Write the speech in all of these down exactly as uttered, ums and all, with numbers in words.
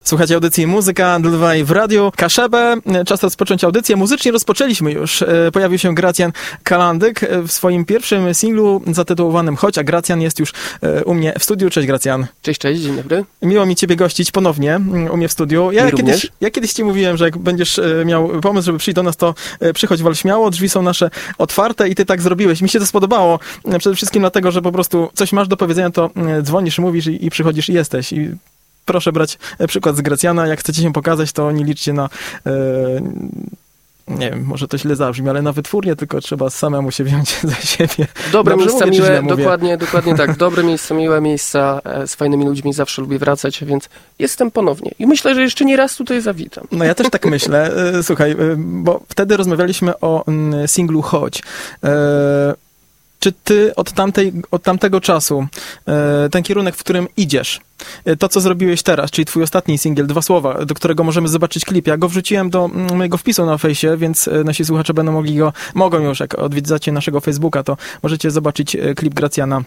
Słuchajcie audycji Muzyka dwa w radiu Kaszebę. Czas rozpocząć audycję. Muzycznie rozpoczęliśmy już. Pojawił się Gracjan Kalandyk w swoim pierwszym singlu zatytułowanym Chodź, a Gracjan jest już u mnie w studiu. Cześć Gracjan. Cześć, cześć, dzień dobry. Miło mi ciebie gościć ponownie u mnie w studiu. Ja kiedyś, ja kiedyś ci mówiłem, że jak będziesz miał pomysł, żeby przyjść do nas, to przychodź, wal śmiało, drzwi są nasze otwarte i ty tak zrobiłeś. Mi się to spodobało. Przede wszystkim dlatego, że po prostu coś masz do powiedzenia, to dzwonisz, mówisz i, i przychodzisz i jesteś. I proszę brać przykład z Gracjana. Jak chcecie się pokazać, to nie liczcie na... Yy, nie wiem, może to źle zabrzmi, ale na wytwórnię, tylko trzeba samemu się wziąć za siebie. Dobre Dobrze miejsca mówię, miłe, dokładnie, dokładnie tak. Dobre miejsca, miłe miejsca, z fajnymi ludźmi zawsze lubię wracać, więc jestem ponownie. I myślę, że jeszcze nie raz tutaj zawitam. No ja też tak myślę. Słuchaj, bo wtedy rozmawialiśmy o singlu Chodź. Czy ty od, tamtej, od tamtego czasu, ten kierunek, w którym idziesz, to, co zrobiłeś teraz, czyli twój ostatni singiel, Dwa Słowa, do którego możemy zobaczyć klip. Ja go wrzuciłem do mojego wpisu na fejsie, więc nasi słuchacze będą mogli go, mogą już, jak odwiedzacie naszego Facebooka, to możecie zobaczyć klip Gracjana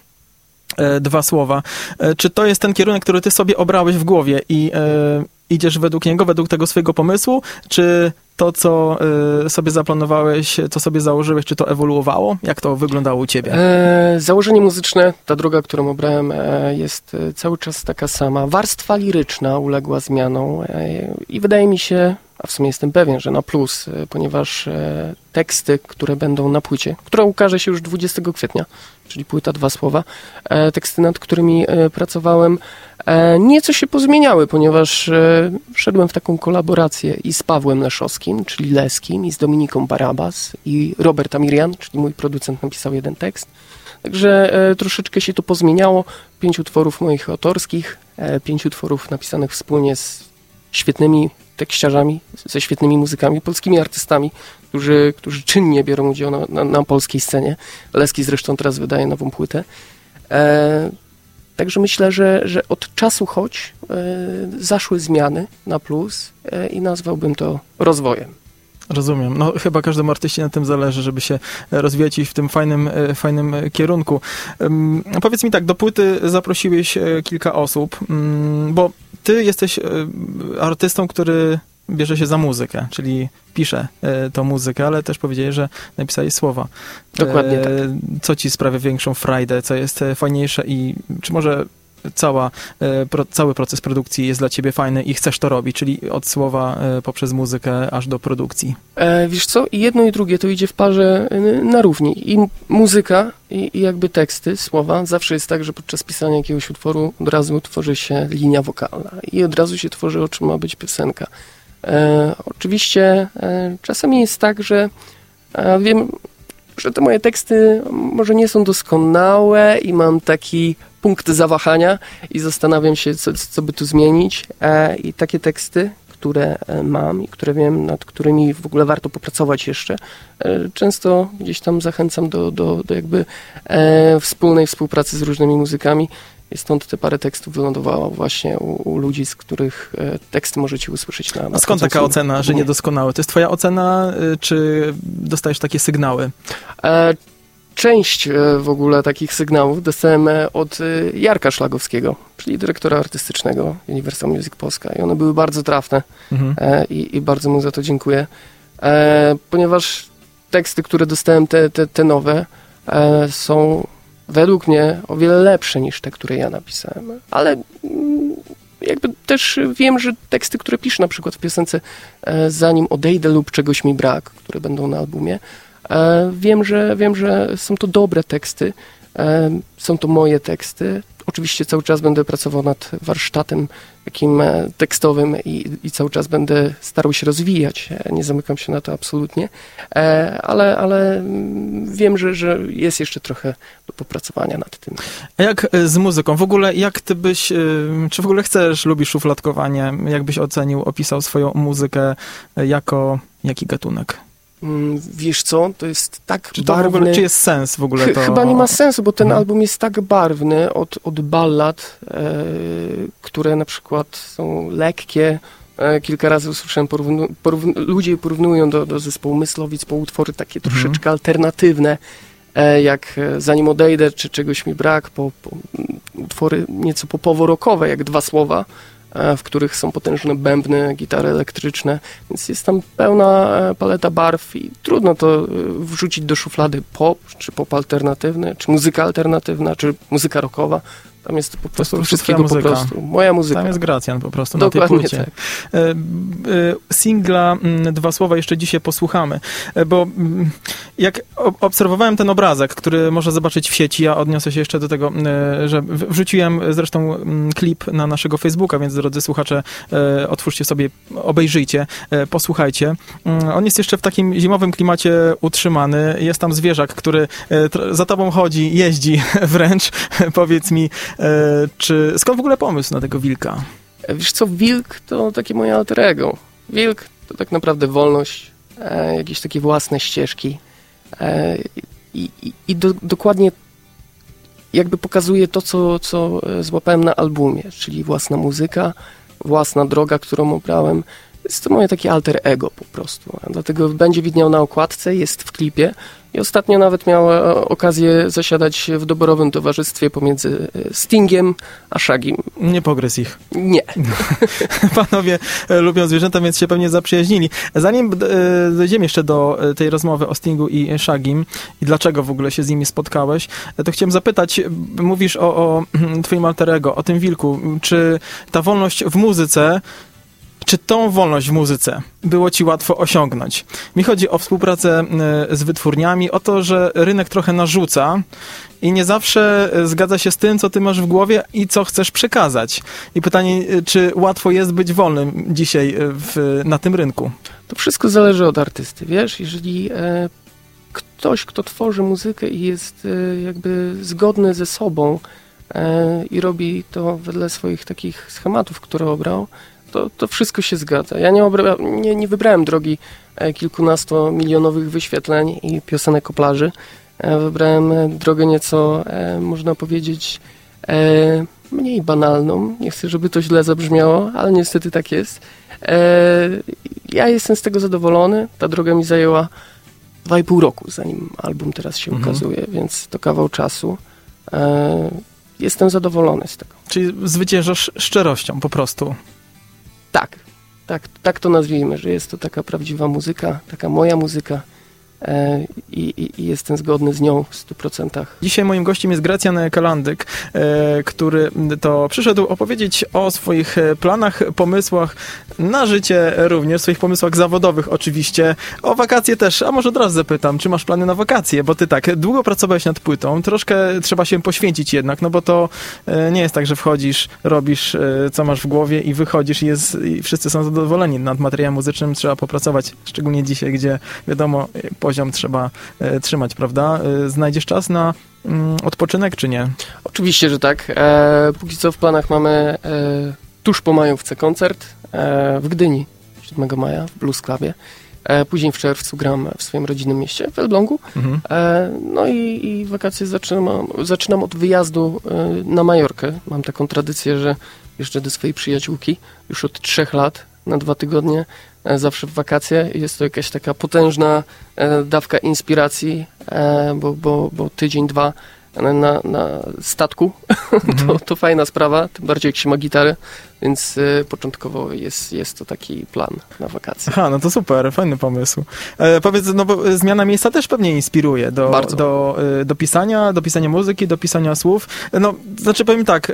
Dwa Słowa. Czy to jest ten kierunek, który ty sobie obrałeś w głowie i e, idziesz według niego, według tego swojego pomysłu, czy to, co y, sobie zaplanowałeś, co sobie założyłeś, czy to ewoluowało? Jak to wyglądało u ciebie? E, założenie muzyczne, ta droga, którą obrałem, e, jest cały czas taka sama. Warstwa liryczna uległa zmianom e, i wydaje mi się, a w sumie jestem pewien, że na plus, e, ponieważ e, teksty, które będą na płycie, która ukaże się już dwudziestego kwietnia, czyli płyta Dwa Słowa, e, teksty, nad którymi e, pracowałem, e, nieco się pozmieniały, ponieważ e, wszedłem w taką kolaborację i z Pawłem Leszowskim, czyli Leskim, i z Dominiką Barabas, i Robert Amirian, czyli mój producent, napisał jeden tekst. Także e, troszeczkę się to pozmieniało. Pięć utworów moich autorskich, e, pięć utworów napisanych wspólnie z świetnymi tekściarzami, ze świetnymi muzykami, polskimi artystami, którzy, którzy czynnie biorą udział na, na, na polskiej scenie. Leski zresztą teraz wydaje nową płytę. E, Także myślę, że, że od czasu Chodź e, zaszły zmiany na plus e, i nazwałbym to rozwojem. Rozumiem. No chyba każdemu artyście na tym zależy, żeby się rozwijać i w tym fajnym, fajnym kierunku. Um, powiedz mi tak, do płyty zaprosiłeś kilka osób, um, bo ty jesteś artystą, który bierze się za muzykę, czyli pisze e, tą muzykę, ale też powiedziałeś, że napisałeś słowa. Dokładnie e, tak. Co ci sprawia większą frajdę, co jest fajniejsze i czy może cała, e, pro, cały proces produkcji jest dla ciebie fajny i chcesz to robić, czyli od słowa e, poprzez muzykę aż do produkcji? E, wiesz co, i jedno i drugie to idzie w parze na równi. I muzyka, i, i jakby teksty, słowa. Zawsze jest tak, że podczas pisania jakiegoś utworu od razu tworzy się linia wokalna i od razu się tworzy, o czym ma być piosenka. E, oczywiście e, czasami jest tak, że e, wiem, że te moje teksty może nie są doskonałe i mam taki punkt zawahania i zastanawiam się, co, co by tu zmienić. E, I takie teksty, które mam i które wiem, nad którymi w ogóle warto popracować jeszcze, e, często gdzieś tam zachęcam do, do, do jakby e, wspólnej współpracy z różnymi muzykami. I stąd te parę tekstów wylądowało właśnie u, u ludzi, z których e, teksty możecie usłyszeć na... na A skąd taka ocena, że niedoskonałe? To jest twoja ocena, czy dostajesz takie sygnały? E, część e, w ogóle takich sygnałów dostałem od e, Jarka Szlagowskiego, czyli dyrektora artystycznego Universal Music Polska. I one były bardzo trafne mhm. e, i, i bardzo mu za to dziękuję. E, ponieważ teksty, które dostałem, te, te, te nowe, e, są... według mnie o wiele lepsze niż te, które ja napisałem. Ale jakby też wiem, że teksty, które piszę na przykład w piosence e, Zanim odejdę lub Czegoś mi brak, które będą na albumie, e, wiem, że, wiem, że są to dobre teksty, e, są to moje teksty. Oczywiście cały czas będę pracował nad warsztatem takim tekstowym i, i cały czas będę starał się rozwijać. Nie zamykam się na to absolutnie, ale, ale wiem, że, że jest jeszcze trochę do popracowania nad tym. A jak z muzyką? W ogóle jak ty byś, czy w ogóle chcesz, lubisz szufladkowanie? Jak byś ocenił, opisał swoją muzykę jako jaki gatunek? Wiesz co, to jest tak czy to barwny... W ogóle, czy jest sens w ogóle to? Chyba nie ma sensu, bo ten hmm. album jest tak barwny od, od ballad, e, które na przykład są lekkie. E, kilka razy usłyszałem, porównu, porównu, ludzie porównują do, do zespołu Myslowic po utwory takie hmm. troszeczkę alternatywne, e, jak Zanim odejdę, czy Czegoś mi brak, po, po utwory nieco popowo-rockowe, jak Dwa Słowa. w których są potężne bębny, gitary elektryczne, więc jest tam pełna paleta barw i trudno to wrzucić do szuflady pop, czy pop alternatywny, czy muzyka alternatywna, czy muzyka rockowa. Tam jest po prostu to wszystkiego po prostu. Moja muzyka. Tam jest Gracjan po prostu Dokładnie na tej płycie. tak. Singla Dwa słowa jeszcze dzisiaj posłuchamy, bo jak obserwowałem ten obrazek, który można zobaczyć w sieci, ja odniosę się jeszcze do tego, że wrzuciłem zresztą klip na naszego Facebooka, więc drodzy słuchacze, otwórzcie sobie, obejrzyjcie, posłuchajcie. On jest jeszcze w takim zimowym klimacie utrzymany. Jest tam zwierzak, który za tobą chodzi, jeździ wręcz. Powiedz mi, czy skąd w ogóle pomysł na tego wilka? Wiesz co, wilk to takie moje alter ego. Wilk to tak naprawdę wolność, e, jakieś takie własne ścieżki e, i, i, i do, dokładnie jakby pokazuje to, co, co złapałem na albumie, czyli własna muzyka, własna droga, którą obrałem. Jest to moje takie alter ego po prostu. A dlatego będzie widniał na okładce, jest w klipie. I ostatnio nawet miałem okazję zasiadać w doborowym towarzystwie pomiędzy Stingiem a Shagim. Nie pogryz ich. Nie. Panowie lubią zwierzęta, więc się pewnie zaprzyjaźnili. Zanim dojdziemy jeszcze do tej rozmowy o Stingu i Shagim i dlaczego w ogóle się z nimi spotkałeś, to chciałem zapytać, mówisz o, o twoim alter ego, o tym wilku. Czy ta wolność w muzyce, czy tą wolność w muzyce było ci łatwo osiągnąć? Mi chodzi o współpracę z wytwórniami, o to, że rynek trochę narzuca i nie zawsze zgadza się z tym, co ty masz w głowie i co chcesz przekazać. I pytanie, czy łatwo jest być wolnym dzisiaj w, na tym rynku? To wszystko zależy od artysty, wiesz? Jeżeli e, ktoś, kto tworzy muzykę i jest e, jakby zgodny ze sobą e, i robi to wedle swoich takich schematów, które obrał, To, to wszystko się zgadza. Ja nie, obra- nie, nie wybrałem drogi e, kilkunastomilionowych wyświetleń i piosenek o plaży. E, wybrałem e, drogę nieco, e, można powiedzieć, e, mniej banalną. Nie chcę, żeby to źle zabrzmiało, ale niestety tak jest. E, ja jestem z tego zadowolony. Ta droga mi zajęła dwa i pół roku, zanim album teraz się mhm. ukazuje, więc to kawał czasu. E, jestem zadowolony z tego. Czyli zwyciężasz szczerością po prostu. Tak, tak, tak to nazwijmy, że jest to taka prawdziwa muzyka, taka moja muzyka e, i, i jestem zgodny z nią w stu procentach. Dzisiaj moim gościem jest Gracjan Kalandyk, e, który to przyszedł opowiedzieć o swoich planach, pomysłach na życie również, swoich pomysłach zawodowych oczywiście, o wakacje też, a może od razu zapytam, czy masz plany na wakacje, bo ty tak, długo pracowałeś nad płytą, troszkę trzeba się poświęcić jednak, no bo to e, nie jest tak, że wchodzisz, robisz e, co masz w głowie i wychodzisz i, jest, i wszyscy są zadowoleni. Nad materiałem muzycznym trzeba popracować, szczególnie dzisiaj, gdzie wiadomo, poziom trzeba e, trzymać, prawda? E, znajdziesz czas na mm, odpoczynek, czy nie? Oczywiście, że tak. E, póki co w planach mamy e, tuż po majówce koncert e, w Gdyni, siódmego maja w Blues Clubie. E, później w czerwcu gram w swoim rodzinnym mieście, w Elblągu. Mhm. E, no i, i wakacje zaczynam, zaczynam od wyjazdu e, na Majorkę. Mam taką tradycję, że jeżdżę do swojej przyjaciółki już od trzech lat na dwa tygodnie, e, zawsze w wakacje. Jest to jakaś taka potężna e, dawka inspiracji, e, bo, bo, bo tydzień, dwa na, na statku mhm. to, to fajna sprawa, tym bardziej jak się ma gitarę, więc y, początkowo jest, jest to taki plan na wakacje. Aha, no to super, fajny pomysł. E, powiedz, no bo zmiana miejsca też pewnie inspiruje do, Bardzo. do, do pisania, do pisania muzyki, do pisania słów. No, znaczy powiem tak, y,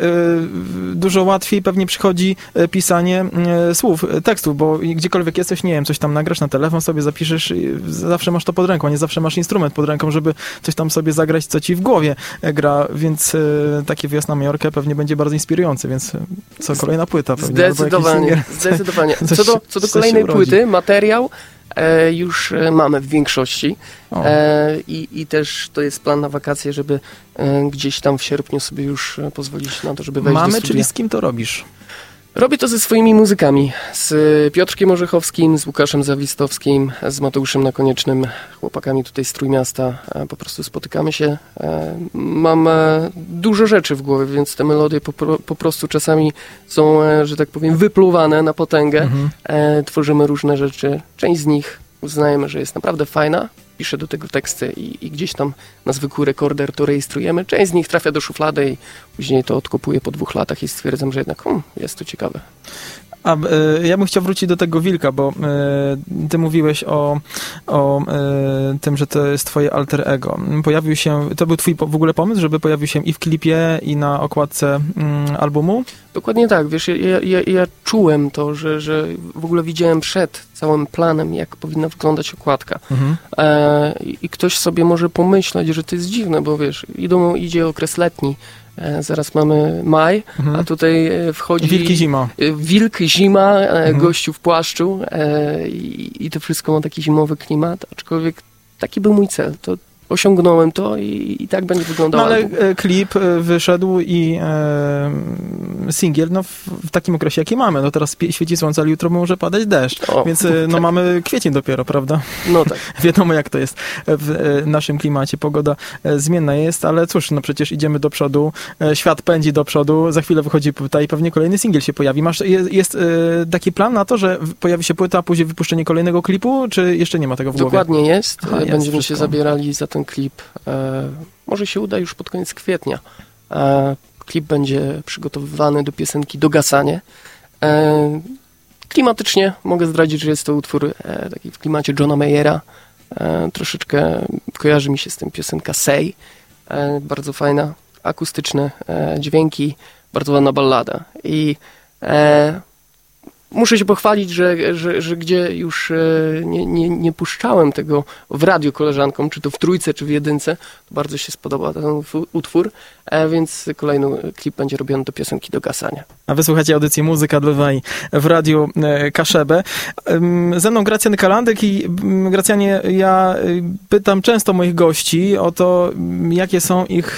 dużo łatwiej pewnie przychodzi pisanie y, słów, tekstów, bo gdziekolwiek jesteś, nie wiem, coś tam nagrasz na telefon, sobie zapiszesz i zawsze masz to pod ręką, nie zawsze masz instrument pod ręką, żeby coś tam sobie zagrać, co ci w głowie gra, więc y, taki wyjazd na Majorkę pewnie będzie bardzo inspirujący, więc co, kolejna płyta pewnie. Zdecydowanie, zdecydowanie. Co do, co do kolejnej płyty, materiał e, już e, mamy w większości e, i, i też to jest plan na wakacje, żeby e, gdzieś tam w sierpniu sobie już e, pozwolić na to, żeby wejść mamy, do studia. czyli z kim to robisz? Robię to ze swoimi muzykami, z Piotrkiem Orzechowskim, z Łukaszem Zawistowskim, z Mateuszem Nakoniecznym, chłopakami tutaj z Trójmiasta. Po prostu spotykamy się. Mam dużo rzeczy w głowie, więc te melodie po, po prostu czasami są, że tak powiem, wypluwane na potęgę. Mhm. Tworzymy różne rzeczy. Część z nich uznajemy, że jest naprawdę fajna, piszę do tego teksty i, i gdzieś tam na zwykły rekorder to rejestrujemy. Część z nich trafia do szuflady i później to odkopuję po dwóch latach i stwierdzam, że jednak hmm, jest to ciekawe. A y, ja bym chciał wrócić do tego Wilka, bo y, ty mówiłeś o, o y, tym, że to jest twoje alter ego. Pojawił się, to był twój w ogóle pomysł, żeby pojawił się i w klipie, i na okładce y, albumu? Dokładnie tak, wiesz, ja, ja, ja czułem to, że, że w ogóle widziałem przed całym planem, jak powinna wyglądać okładka. Mhm. E, I ktoś sobie może pomyśleć, że to jest dziwne, bo wiesz, idą, idzie okres letni, e, zaraz mamy maj, mhm. a tutaj wchodzi... Wilk i zima. Wilk, zima, e, mhm. gościu w płaszczu e, i, i to wszystko ma taki zimowy klimat, aczkolwiek taki był mój cel. To osiągnąłem to i, i tak będzie wyglądało. No ale e, klip e, wyszedł i e, singiel, no w, w takim okresie, jaki mamy. No teraz świeci słońce, ale jutro może padać deszcz. O, więc e, no tak. Mamy kwiecień dopiero, prawda? No tak. Wiadomo, jak to jest w e, naszym klimacie. Pogoda e, zmienna jest, ale cóż, no przecież idziemy do przodu. E, świat pędzi do przodu. Za chwilę wychodzi płyta i pewnie kolejny singiel się pojawi. Masz, jest jest e, taki plan na to, że pojawi się płyta, a później wypuszczenie kolejnego klipu, czy jeszcze nie ma tego w głowie? Dokładnie jest. Aha, jest Będziemy wszystko. się zabierali za ten klip. E, może się uda już pod koniec kwietnia. E, klip będzie przygotowywany do piosenki Dogasanie. E, klimatycznie mogę zdradzić, że jest to utwór e, taki w klimacie Johna Mayera. E, troszeczkę kojarzy mi się z tym piosenka Say. E, bardzo fajna, akustyczne e, dźwięki, bardzo ładna ballada. I e, muszę się pochwalić, że, że, że gdzie już nie, nie, nie puszczałem tego w radiu koleżankom, czy to w trójce, czy w jedynce, to bardzo się spodoba ten utwór, więc kolejny klip będzie robiony do piosenki Dogasania. A wysłuchacie audycji Muzyka dla Waj w radiu Kaszebę. Ze mną Gracjan Kalandek i Gracjanie, ja pytam często moich gości o to, jakie są ich...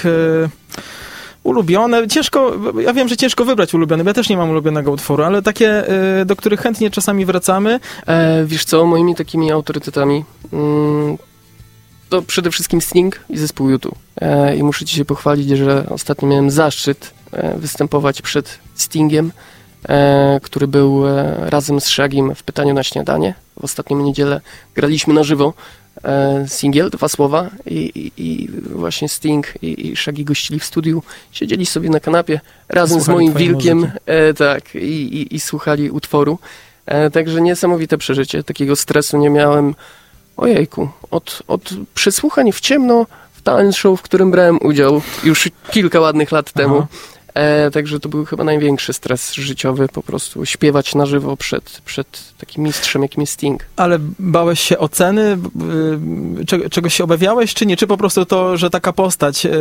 ulubione. Ciężko, ja wiem, że ciężko wybrać ulubione, bo ja też nie mam ulubionego utworu, ale takie, do których chętnie czasami wracamy. E, wiesz co, moimi takimi autorytetami mm, to przede wszystkim Sting i zespół U dwa. E, I muszę ci się pochwalić, że ostatnio miałem zaszczyt e, występować przed Stingiem, e, który był e, razem z Shagim w Pytaniu na śniadanie. W ostatnią niedzielę graliśmy na żywo singiel, dwa słowa i, i, i właśnie Sting i, i Shaggy gościli w studiu, siedzieli sobie na kanapie razem słuchali z moim Wilkiem e, tak, i, i, i słuchali utworu. E, także niesamowite przeżycie, takiego stresu nie miałem. Ojejku, od, od przesłuchań w ciemno w talent show, w którym brałem udział już kilka ładnych lat Aha. temu. E, także to był chyba największy stres życiowy, po prostu śpiewać na żywo przed, przed takim mistrzem, jakim jest Sting. Ale bałeś się oceny? Czego, czegoś się obawiałeś, czy nie? Czy po prostu to, że taka postać, yy,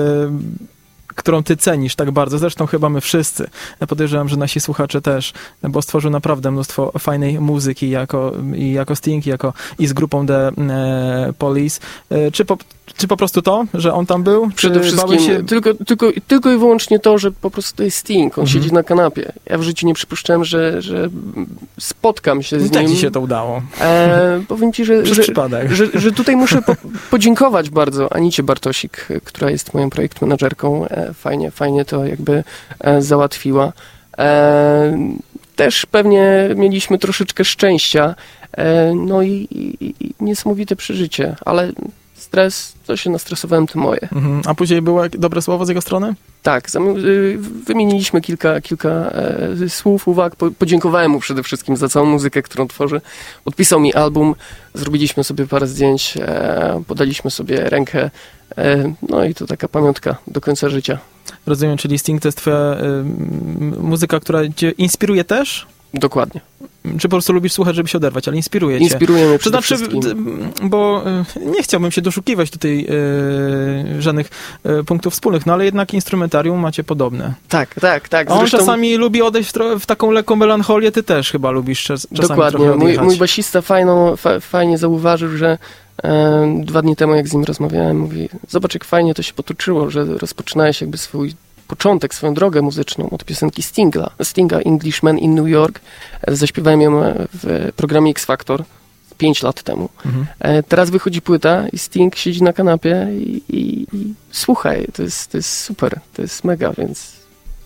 którą ty cenisz tak bardzo, zresztą chyba my wszyscy, ja podejrzewam, że nasi słuchacze też, bo stworzył naprawdę mnóstwo fajnej muzyki jako, i jako Sting, i, jako, i z grupą The e, Police. E, czy, po, czy po prostu to, że on tam był? Przede czy wszystkim się... tylko, tylko, tylko i wyłącznie to, że po prostu to jest Sting, on mhm. siedzi na kanapie. Ja w życiu nie przypuszczałem, że, że spotkam się z no, nim. Jak ci się to udało? E, powiem ci, że, Przez że, przypadek. Że, że, że tutaj muszę po, podziękować bardzo Anicie Bartosik, która jest moją projekt menadżerką. E, fajnie, fajnie to jakby e, załatwiła. E, też pewnie mieliśmy troszeczkę szczęścia, e, no i, i, i niesamowite przeżycie, ale stres, to się nastresowałem, to moje. Mhm. A później było dobre słowo z jego strony? Tak, wymieniliśmy kilka, kilka e, słów, uwag, po, podziękowałem mu przede wszystkim za całą muzykę, którą tworzy. Podpisał mi album, zrobiliśmy sobie parę zdjęć, e, podaliśmy sobie rękę, e, no i to taka pamiątka do końca życia. Rozumiem, czyli Sting to jest twoja y, muzyka, która cię inspiruje też? Dokładnie. Czy po prostu lubisz słuchać, żeby się oderwać, ale inspiruje cię? Inspiruje mnie przede to znaczy, wszystkim. Bo nie chciałbym się doszukiwać tutaj e, żadnych e, punktów wspólnych, no ale jednak instrumentarium macie podobne. Tak, tak, tak. On Zresztą... czasami lubi odejść w, tro- w taką lekką melancholię, ty też chyba lubisz czas- czasami Dokładnie. trochę odjechać. Mój, mój basista fajno, fa, fajnie zauważył, że e, dwa dni temu, jak z nim rozmawiałem, mówi, zobacz, jak fajnie to się potoczyło, że rozpoczynałeś jakby swój początek, swoją drogę muzyczną od piosenki Stinga, Stinga Englishman in New York. Zaśpiewałem ją w programie X Factor pięć lat temu. Mhm. Teraz wychodzi płyta i Sting siedzi na kanapie i, i, i słuchaj, to jest, to jest super, to jest mega, więc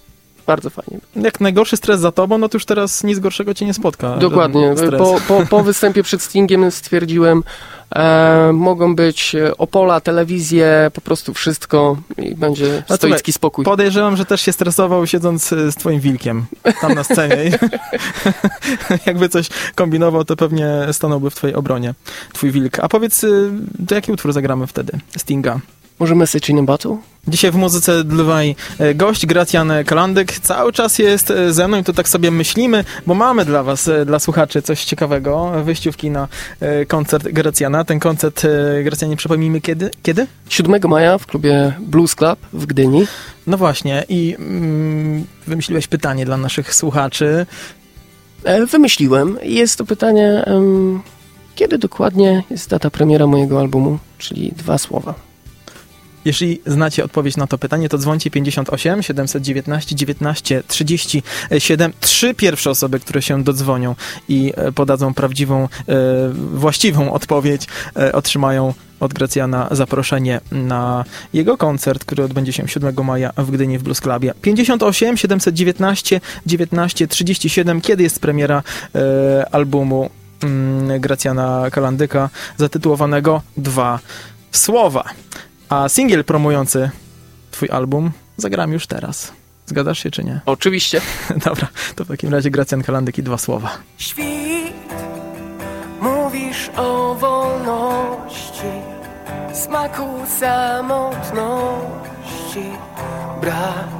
bardzo fajnie. Jak najgorszy stres za tobą, no to już teraz nic gorszego cię nie spotka. Dokładnie. Po, po, po występie przed Stingiem stwierdziłem, e, mogą być Opola, telewizje, po prostu wszystko i będzie no, stoicki spokój. Podejrzewam, że też się stresował siedząc z twoim wilkiem tam na scenie. Jakby coś kombinował, to pewnie stanąłby w twojej obronie twój wilk. A powiedz, to jaki utwór zagramy wtedy? Stinga. Może Message in a Bottle? Dzisiaj w muzyce Dlwaj gość Gracjan Kalandyk cały czas jest ze mną i to tak sobie myślimy, bo mamy dla was, dla słuchaczy coś ciekawego, wyjściówki na koncert Gracjana. Ten koncert, Gracjanie, przypomnijmy kiedy? Kiedy? siódmego maja w klubie Blues Club w Gdyni. No właśnie i mm, wymyśliłeś pytanie dla naszych słuchaczy. E, wymyśliłem. Jest to pytanie, um, kiedy dokładnie jest data premiera mojego albumu, czyli dwa słowa. Jeśli znacie odpowiedź na to pytanie, to dzwońcie pięćdziesiąt osiem siedemset dziewiętnaście dziewiętnaście trzydzieści siedem. Trzy pierwsze osoby, które się dodzwonią i podadzą prawdziwą, e, właściwą odpowiedź, e, otrzymają od Gracjana zaproszenie na jego koncert, który odbędzie się siódmego maja w Gdyni w Blues Clubie. pięćdziesiąt osiem siedemset dziewiętnaście dziewiętnaście trzydzieści siedem. Kiedy jest premiera e, albumu mm, Gracjana Kalandyka zatytułowanego Dwa Słowa? A singiel promujący twój album zagram już teraz. Zgadzasz się, czy nie? Oczywiście. Dobra, to w takim razie Gracjan Kalandyk i Dwa Słowa. Świt, mówisz o wolności, smaku samotności. Brak,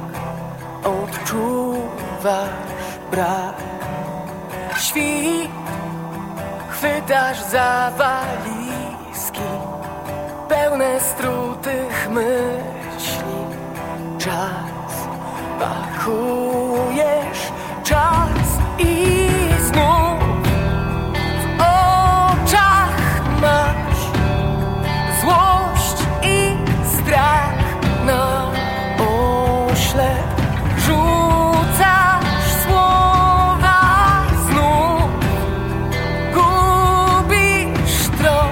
odczuwasz brak. Świt, chwytasz za walizki, pełne strutych myśli. Czas, pakujesz czas i znów w oczach masz złość i strach na oślep. Rzucasz słowa, znów gubisz trop.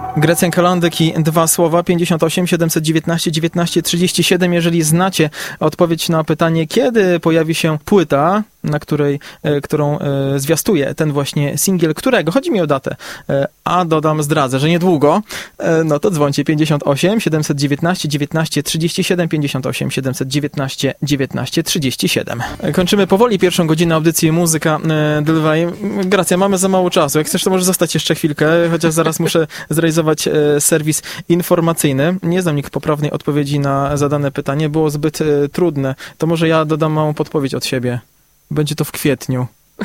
Gracjan Kalandyk i dwa słowa, pięćdziesiąt osiem siedemset dziewiętnaście dziewiętnaście trzydzieści siedem. Jeżeli znacie odpowiedź na pytanie, kiedy pojawi się płyta, na której, e, którą e, zwiastuje ten właśnie singiel, którego, chodzi mi o datę, e, a dodam, zdradzę, że niedługo, e, no to dzwońcie pięćdziesiąt osiem siedemset dziewiętnaście dziewiętnaście trzydzieści siedem, pięćdziesiąt osiem siedemset dziewiętnaście dziewiętnaście trzydzieści siedem. E, kończymy powoli pierwszą godzinę audycji Muzyka e, Dlwaj. Gracja, mamy za mało czasu. Jak chcesz, to możesz zostać jeszcze chwilkę, chociaż zaraz muszę zrealizować e, serwis informacyjny. Nie znam nikt poprawnej odpowiedzi na zadane pytanie, było zbyt e, trudne. To może ja dodam małą podpowiedź od siebie. Będzie to w kwietniu.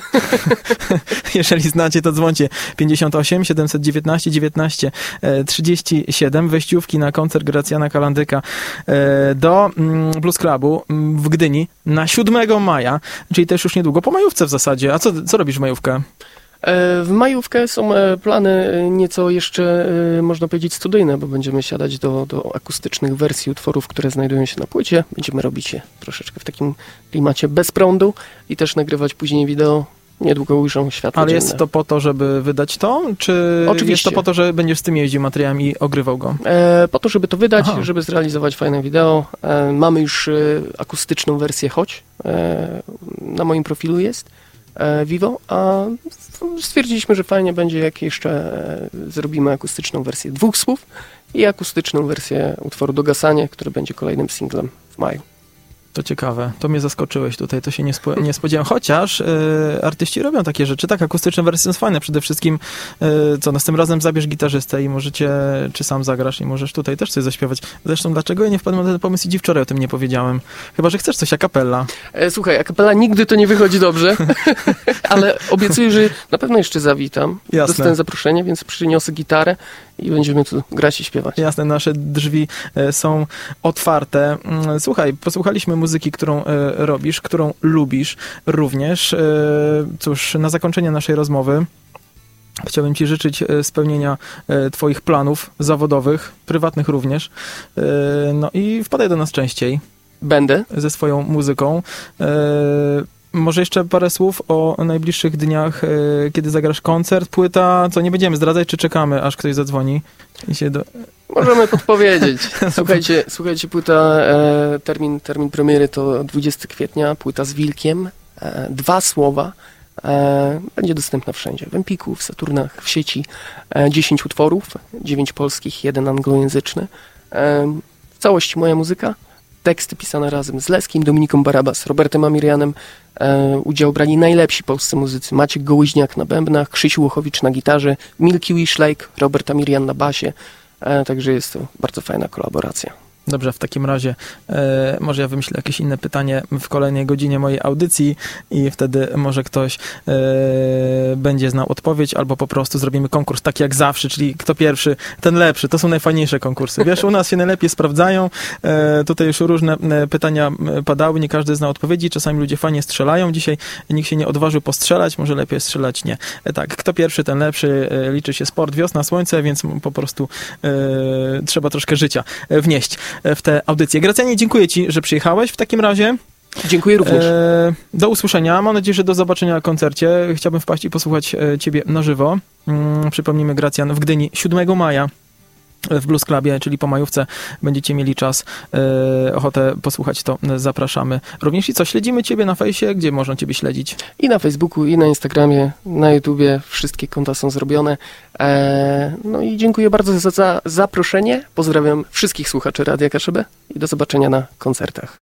Jeżeli znacie, to dzwońcie pięćdziesiąt osiem siedemset dziewiętnaście dziewiętnaście trzydzieści siedem. Wejściówki na koncert Gracjana Kalandyka do Blues Clubu w Gdyni na siódmego maja, czyli też już niedługo, po majówce w zasadzie. A co, co robisz w majówkę? W majówkę są plany nieco jeszcze, można powiedzieć, studyjne, bo będziemy siadać do, do akustycznych wersji utworów, które znajdują się na płycie. Będziemy robić je troszeczkę w takim klimacie bez prądu i też nagrywać później wideo. Niedługo ujrzą światło Ale dzienne. jest to po to, żeby wydać to? Czy Oczywiście. Jest to po to, że będziesz z tym jeździł materiałem i ogrywał go? E, po to, żeby to wydać, Aha. żeby zrealizować fajne wideo. E, mamy już e, akustyczną wersję Chodź. E, na moim profilu jest e, Vivo, a stwierdziliśmy, że fajnie będzie, jak jeszcze e, zrobimy akustyczną wersję dwóch słów i akustyczną wersję utworu Dogasanie, który będzie kolejnym singlem w maju. To ciekawe, to mnie zaskoczyłeś tutaj, to się nie, spo, nie spodziewałem, chociaż y, artyści robią takie rzeczy, tak, akustyczne wersje są fajne, przede wszystkim y, co, następnym razem zabierz gitarzystę i możecie, czy sam zagrasz i możesz tutaj też coś zaśpiewać. Zresztą dlaczego ja nie wpadłem na ten pomysł i dziś wczoraj o tym nie powiedziałem? Chyba, że chcesz coś a cappella. E, słuchaj, a cappella nigdy to nie wychodzi dobrze, ale obiecuję, że na pewno jeszcze zawitam. Jasne. Dostałem zaproszenie, więc przyniosę gitarę i będziemy tu grać i śpiewać. Jasne, nasze drzwi e, są otwarte. Mm, Słuchaj, posłuchaliśmy muzyki, którą e, robisz, którą lubisz również. E, cóż, na zakończenie naszej rozmowy chciałbym ci życzyć e, spełnienia e, twoich planów zawodowych, prywatnych również. E, no i wpadaj do nas częściej Będę. ze swoją muzyką. E, Może jeszcze parę słów o najbliższych dniach, e, kiedy zagrasz koncert, płyta, co nie będziemy zdradzać, czy czekamy, aż ktoś zadzwoni i się do... Możemy podpowiedzieć. Słuchajcie, słuchajcie, płyta, e, termin, termin premiery to dwudziestego kwietnia, płyta z Wilkiem, e, dwa słowa, e, będzie dostępna wszędzie, w Empiku, w Saturnach, w sieci, e, dziesięć utworów, dziewięć polskich, jeden anglojęzyczny, e, w całości moja muzyka, teksty pisane razem z Leskim, Dominiką Barabas, Robertem Amirianem, e, udział brali najlepsi polscy muzycy, Maciek Gołyźniak na bębnach, Krzysiu Łochowicz na gitarze, Milky Wish Lake, Robert Amirian na basie. E, także jest to bardzo fajna kolaboracja. Dobrze, w takim razie e, może ja wymyślę jakieś inne pytanie w kolejnej godzinie mojej audycji i wtedy może ktoś e, będzie znał odpowiedź, albo po prostu zrobimy konkurs tak jak zawsze, czyli kto pierwszy, ten lepszy. To są najfajniejsze konkursy. Wiesz, u nas się najlepiej sprawdzają. E, tutaj już różne pytania padały, nie każdy zna odpowiedzi. Czasami ludzie fajnie strzelają. Dzisiaj nikt się nie odważył postrzelać, może lepiej strzelać nie. E, tak, kto pierwszy, ten lepszy. E, liczy się sport, wiosna, słońce, więc po prostu e, trzeba troszkę życia e, wnieść w tę audycję. Gracjanie, dziękuję ci, że przyjechałeś w takim razie. Dziękuję również. E, do usłyszenia. Mam nadzieję, że do zobaczenia na koncercie. Chciałbym wpaść i posłuchać e, ciebie na żywo. Mm, przypomnijmy, Gracjan w Gdyni siódmego maja w Blues Clubie, czyli po majówce będziecie mieli czas, e, ochotę posłuchać, to zapraszamy. Również i co, śledzimy ciebie na fejsie? Gdzie można ciebie śledzić? I na Facebooku, i na Instagramie, na YouTubie. Wszystkie konta są zrobione. E, no i dziękuję bardzo za, za zaproszenie. Pozdrawiam wszystkich słuchaczy Radia Kaszebę i do zobaczenia na koncertach.